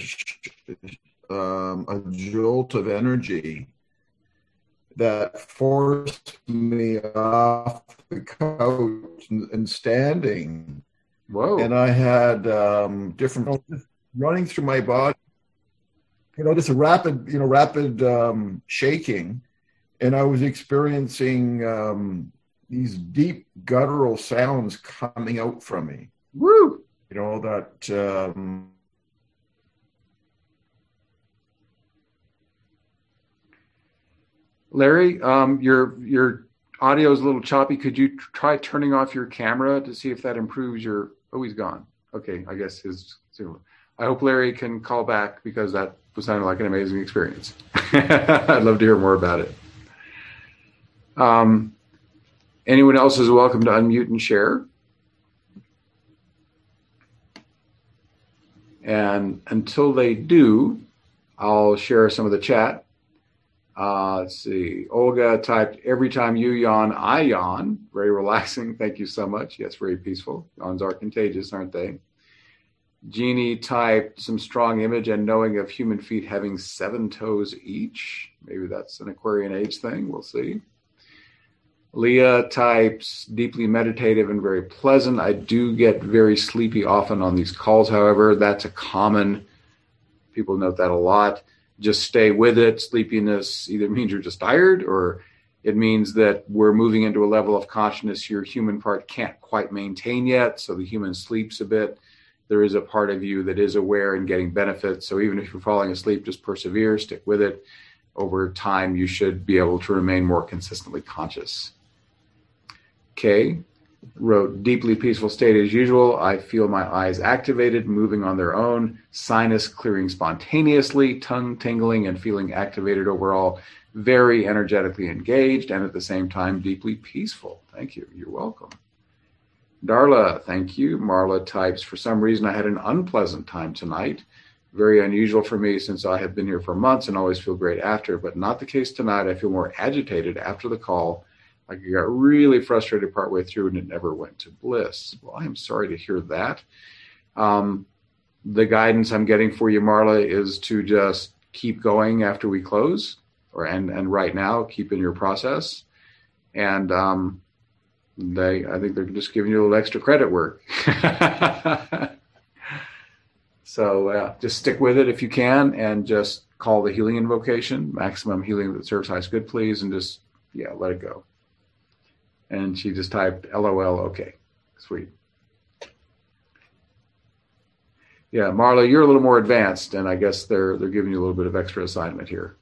jolt of energy that forced me off the couch and standing. Whoa. And I had different running through my body, just a rapid shaking. And I was experiencing these deep guttural sounds coming out from me. Woo! Larry, your audio is a little choppy. Could you try turning off your camera to see if that improves your... Oh, he's gone. Okay, I guess I hope Larry can call back, because that was sounding like an amazing experience. I'd love to hear more about it. Anyone else is welcome to unmute and share. And until they do, I'll share some of the chat. Let's see. Olga typed, "Every time you yawn, I yawn." Very relaxing. Thank you so much. Yes, very peaceful. Yawns are contagious, aren't they? Jeannie typed, "Some strong image and knowing of human feet having 7 toes each." Maybe that's an Aquarian age thing. We'll see. Leah types, "Deeply meditative and very pleasant. I do get very sleepy often on these calls, however. That's a common, people note that a lot. Just stay with it." Sleepiness either means you're just tired, or it means that we're moving into a level of consciousness your human part can't quite maintain yet. So the human sleeps a bit. There is a part of you that is aware and getting benefits. So even if you're falling asleep, just persevere, stick with it. Over time, you should be able to remain more consistently conscious. Kay wrote, "Deeply peaceful state as usual. I feel my eyes activated, moving on their own, sinus clearing spontaneously, tongue tingling and feeling activated overall, very energetically engaged, and at the same time deeply peaceful." Thank you. You're welcome. Darla, thank you. Marla types, "For some reason I had an unpleasant time tonight. Very unusual for me since I have been here for months and always feel great after, but not the case tonight. I feel more agitated after the call. Like you got really frustrated partway through and it never went to bliss. Well, I'm sorry to hear that. The guidance I'm getting for you, Marla, is to just keep going after we close, and right now keep in your process. And I think they're just giving you a little extra credit work. So just stick with it if you can, and just call the healing invocation, maximum healing that serves highest good, please, and just let it go. And she just typed LOL. Okay, sweet. Yeah, Marla, you're a little more advanced, and I guess they're giving you a little bit of extra assignment here.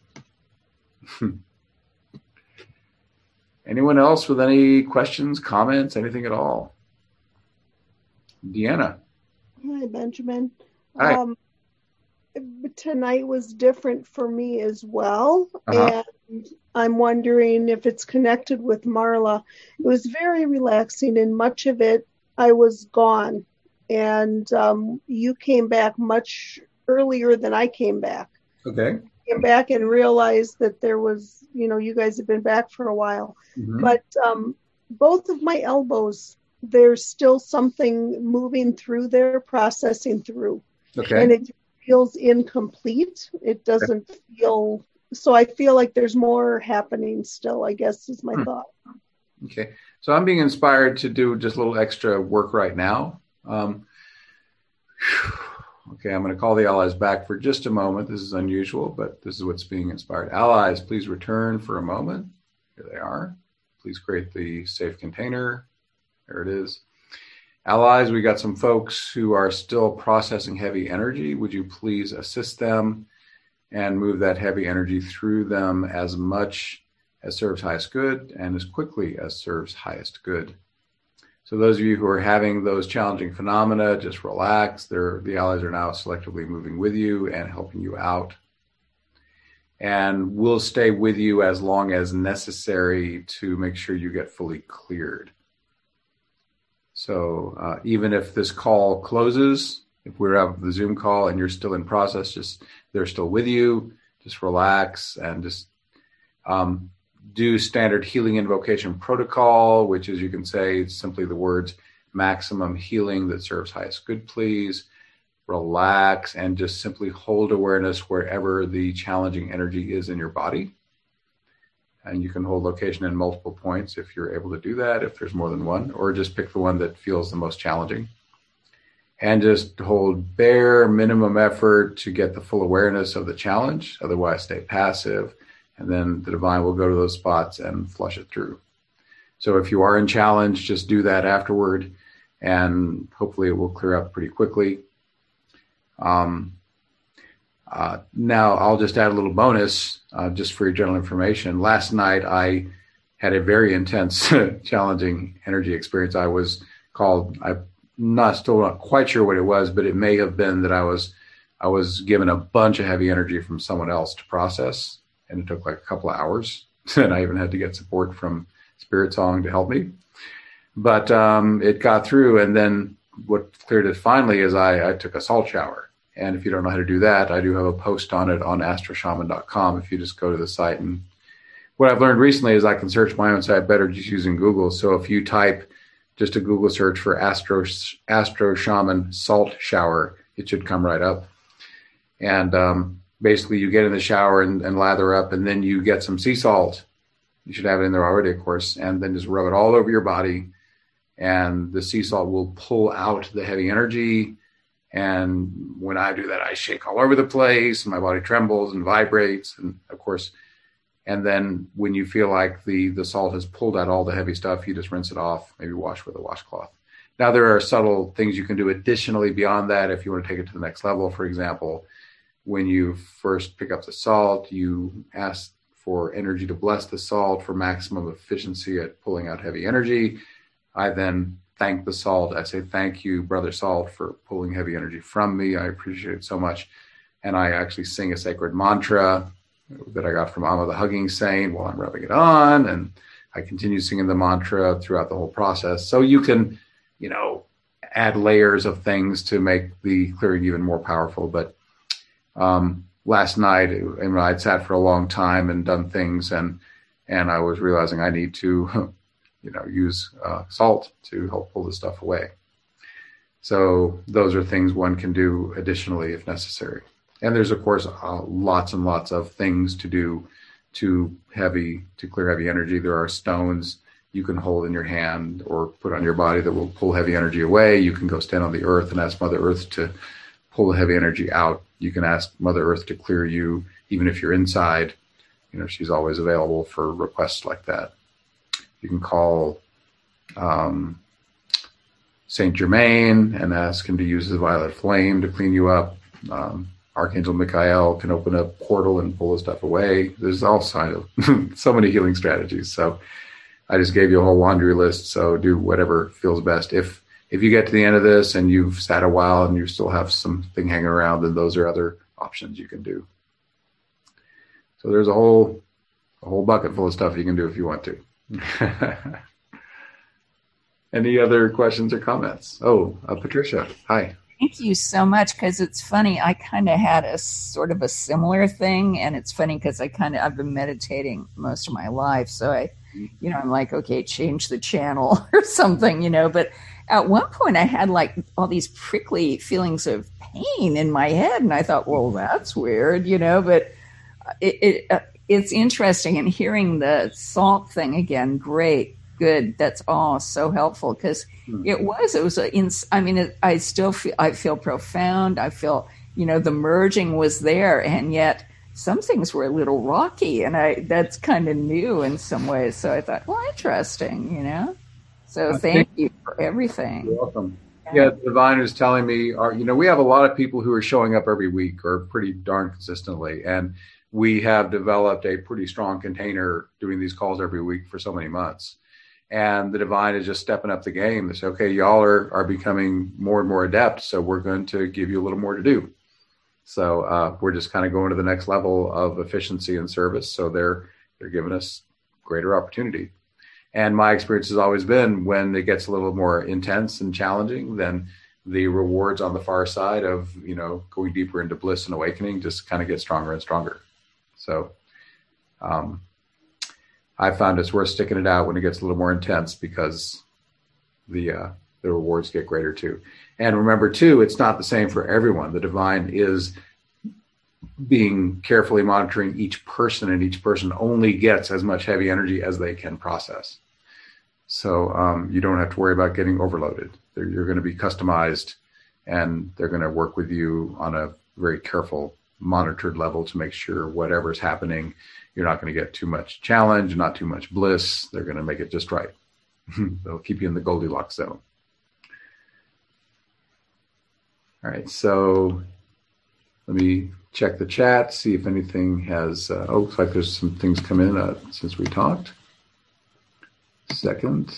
Anyone else with any questions, comments, anything at all? Deanna. Hi, Benjamin. Hi. Tonight was different for me as well. Uh-huh. And I'm wondering if it's connected with Marla. It was very relaxing, and much of it I was gone. And you came back much earlier than I came back. Okay. Came back and realized that there was, you guys had been back for a while. Mm-hmm. But both of my elbows, there's still something moving through there, processing through. Okay. And it feels incomplete. It doesn't feel, so I feel like there's more happening still, I guess is my thought. Okay. So I'm being inspired to do just a little extra work right now. Okay, I'm going to call the allies back for just a moment. This is unusual, but this is what's being inspired. Allies, please return for a moment. Here they are. Please create the safe container. There it is. Allies, we got some folks who are still processing heavy energy. Would you please assist them and move that heavy energy through them as much as serves highest good and as quickly as serves highest good? So those of you who are having those challenging phenomena, just relax. The allies are now selectively moving with you and helping you out. And we'll stay with you as long as necessary to make sure you get fully cleared. So even if this call closes, if we're out of the Zoom call and you're still in process, just they're still with you, just relax and just do standard healing invocation protocol, which is, you can say simply the words maximum healing that serves highest good, please. Relax and just simply hold awareness wherever the challenging energy is in your body. And you can hold location in multiple points if you're able to do that, if there's more than one, or just pick the one that feels the most challenging. And just hold bare minimum effort to get the full awareness of the challenge. Otherwise, stay passive. And then the divine will go to those spots and flush it through. So if you are in challenge, just do that afterward, and hopefully it will clear up pretty quickly. Now, I'll just add a little bonus just for your general information. Last night, I had a very intense, challenging energy experience. I was called, I'm still not quite sure what it was, but it may have been that I was given a bunch of heavy energy from someone else to process. And it took like a couple of hours. And I even had to get support from Spirit Song to help me. But it got through. And then what cleared it finally is I took a salt shower. And if you don't know how to do that, I do have a post on it on astroshaman.com if you just go to the site. And what I've learned recently is I can search my own site better just using Google. So if you type just a Google search for Astro Shaman salt shower, it should come right up. And basically, you get in the shower and lather up, and then you get some sea salt. You should have it in there already, of course, and then just rub it all over your body. And the sea salt will pull out the heavy energy. And when I do that, I shake all over the place, and my body trembles and vibrates. And of course, and then when you feel like the salt has pulled out all the heavy stuff, you just rinse it off, maybe wash with a washcloth. Now, there are subtle things you can do additionally beyond that if you want to take it to the next level. For example, when you first pick up the salt, you ask for energy to bless the salt for maximum efficiency at pulling out heavy energy. I then thank the salt. I say, thank you, Brother Salt, for pulling heavy energy from me. I appreciate it so much. And I actually sing a sacred mantra that I got from Amma the Hugging Saint while I'm rubbing it on. And I continue singing the mantra throughout the whole process. So you can, add layers of things to make the clearing even more powerful. But last night, I'd sat for a long time and done things, and And I was realizing I need to, use salt to help pull the stuff away. So those are things one can do additionally if necessary. And there's, of course, lots and lots of things to do to clear heavy energy. There are stones you can hold in your hand or put on your body that will pull heavy energy away. You can go stand on the earth and ask Mother Earth to pull the heavy energy out. You can ask Mother Earth to clear you, even if you're inside. She's always available for requests like that. You can call Saint Germain and ask him to use the violet flame to clean you up. Archangel Michael can open a portal and pull the stuff away. There's all kinds of so many healing strategies. So I just gave you a whole laundry list. So do whatever feels best. If you get to the end of this and you've sat a while and you still have something hanging around, then those are other options you can do. So there's a whole bucket full of stuff you can do if you want to. Any other questions or comments? Oh, Patricia, hi. Thank you so much, because it's funny. I kind of had a sort of a similar thing, and it's funny because I've been meditating most of my life, so I'm like, okay, change the channel or something, But at one point, I had like all these prickly feelings of pain in my head, and I thought, well, that's weird, But it's interesting, and hearing the salt thing again, great. Good. That's all so helpful, because I feel profound. I feel, the merging was there, and yet some things were a little rocky, and that's kind of new in some ways. So I thought, well, interesting, So thank you for everything. You're welcome. Yeah, the divine is telling me, we have a lot of people who are showing up every week or pretty darn consistently, and we have developed a pretty strong container doing these calls every week for so many months. And the divine is just stepping up the game. They say, okay, y'all are becoming more and more adept, so we're going to give you a little more to do. So we're just kind of going to the next level of efficiency and service. So they're giving us greater opportunity. And my experience has always been, when it gets a little more intense and challenging, then the rewards on the far side of, going deeper into bliss and awakening just kind of get stronger and stronger. So I found it's worth sticking it out when it gets a little more intense, because the rewards get greater too. And remember too, it's not the same for everyone. The divine is being carefully monitoring each person, and each person only gets as much heavy energy as they can process. So you don't have to worry about getting overloaded. You're going to be customized, and they're going to work with you on a very careful, monitored level to make sure whatever's happening, you're not going to get too much challenge, not too much bliss. They're going to make it just right. They'll keep you in the Goldilocks zone. All right, so let me check the chat, see if anything has, looks like there's some things come in since we talked. Second.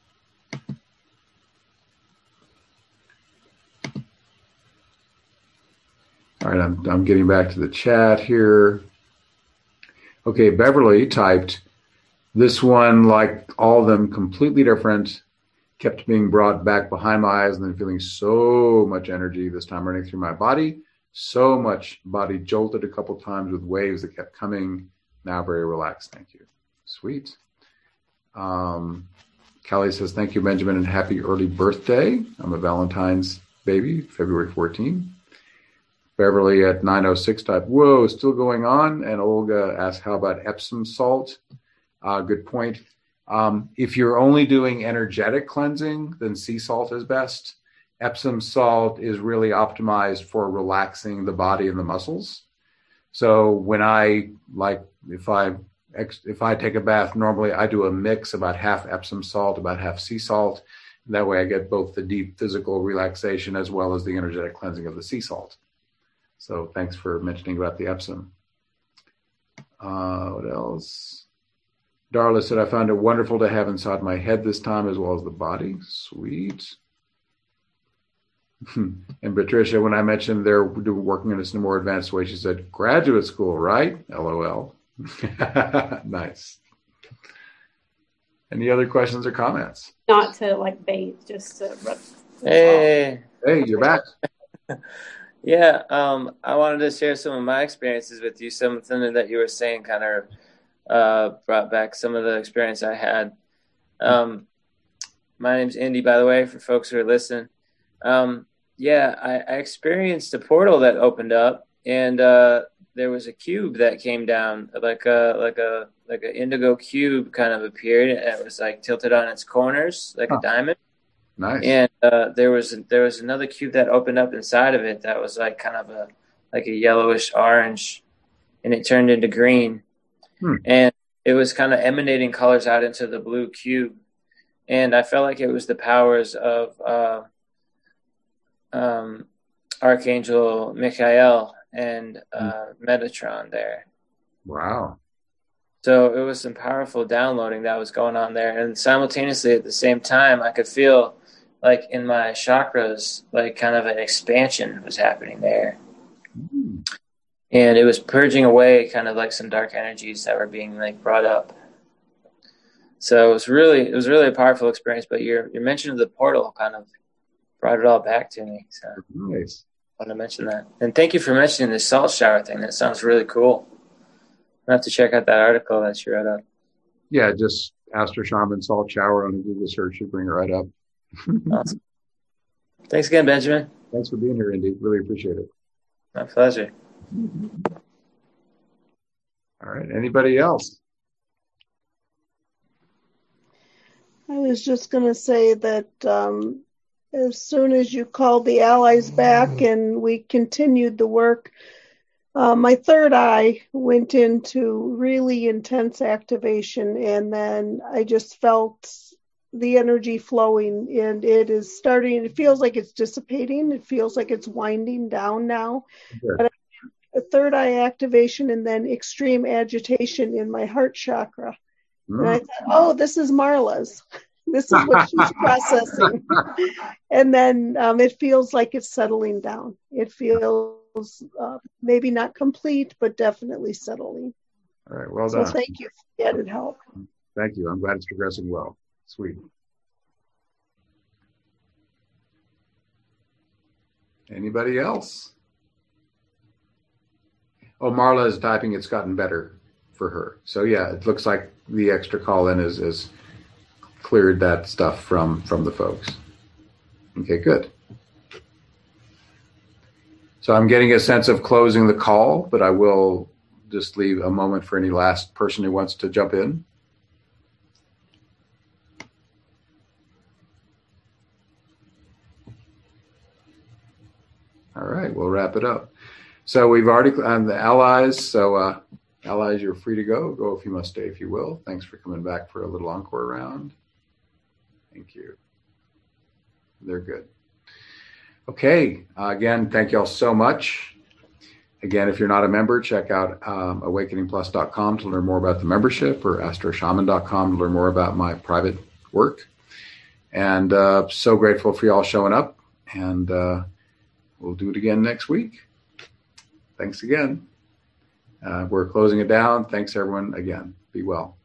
All right, I'm getting back to the chat here. Okay, Beverly typed, this one, like all of them, completely different, kept being brought back behind my eyes and then feeling so much energy this time running through my body, so much body jolted a couple times with waves that kept coming, now very relaxed, thank you. Sweet. Callie says, thank you, Benjamin, and happy early birthday. I'm a Valentine's baby, February 14. Beverly at 9:06 type, whoa, still going on. And Olga asked, how about Epsom salt? Good point. If you're only doing energetic cleansing, then sea salt is best. Epsom salt is really optimized for relaxing the body and the muscles. So when if I take a bath, normally I do a mix, about half Epsom salt, about half sea salt. That way I get both the deep physical relaxation as well as the energetic cleansing of the sea salt. So thanks for mentioning about the Epsom. What else? Darla said, I found it wonderful to have inside my head this time as well as the body. Sweet. And Patricia, when I mentioned they're working on this in a more advanced way, she said, graduate school, right? LOL. Nice. Any other questions or comments? Not to bathe, just to rub. Hey, you're back. Yeah, I wanted to share some of my experiences with you. Something that you were saying kind of brought back some of the experience I had. My name's Indy, by the way, for folks who are listening. I experienced a portal that opened up, and there was a cube that came down, like a indigo cube kind of appeared. It was like tilted on its corners, like a diamond. Nice. And there was another cube that opened up inside of it that was like kind of a yellowish orange, and it turned into green. And it was kind of emanating colors out into the blue cube. And I felt like it was the powers of Archangel Michael and Metatron there. Wow. So it was some powerful downloading that was going on there. And simultaneously at the same time, I could feel like in my chakras, like kind of an expansion was happening there. And it was purging away kind of like some dark energies that were being like brought up. So it was really a powerful experience. But your mention of the portal kind of brought it all back to me. So nice. I want to mention that. And thank you for mentioning the salt shower thing. That sounds really cool. I'll have to check out that article that you wrote up. Yeah, just Astro Shaman salt shower on a Google search should bring it right up. Awesome. Thanks again, Benjamin. Thanks for being here, Indy. Really appreciate it. My pleasure. All right. Anybody else? I was just going to say that as soon as you called the allies back and we continued the work, my third eye went into really intense activation, and then I just felt the energy flowing, and it is starting. It feels like it's dissipating. It feels like it's winding down now. Good. But a third eye activation and then extreme agitation in my heart chakra. And I thought, oh, this is Marla's. This is what she's processing. And then it feels like it's settling down. It feels maybe not complete, but definitely settling. All right, well done. So thank you for the added help. Thank you. I'm glad it's progressing well. Sweet. Anybody else? Oh, Marla is typing. It's gotten better for her. So yeah, it looks like the extra call-in is cleared that stuff from the folks. Okay, good. So I'm getting a sense of closing the call, but I will just leave a moment for any last person who wants to jump in. All right, we'll wrap it up. So we've already on the allies. So allies, you're free to go. Go if you must, stay if you will. Thanks for coming back for a little encore round. Thank you. They're good. Okay. Again, thank you all so much. Again, if you're not a member, check out awakeningplus.com to learn more about the membership, or astroshaman.com to learn more about my private work. And so grateful for you all showing up. And we'll do it again next week. Thanks again. We're closing it down. Thanks, everyone, again. Be well.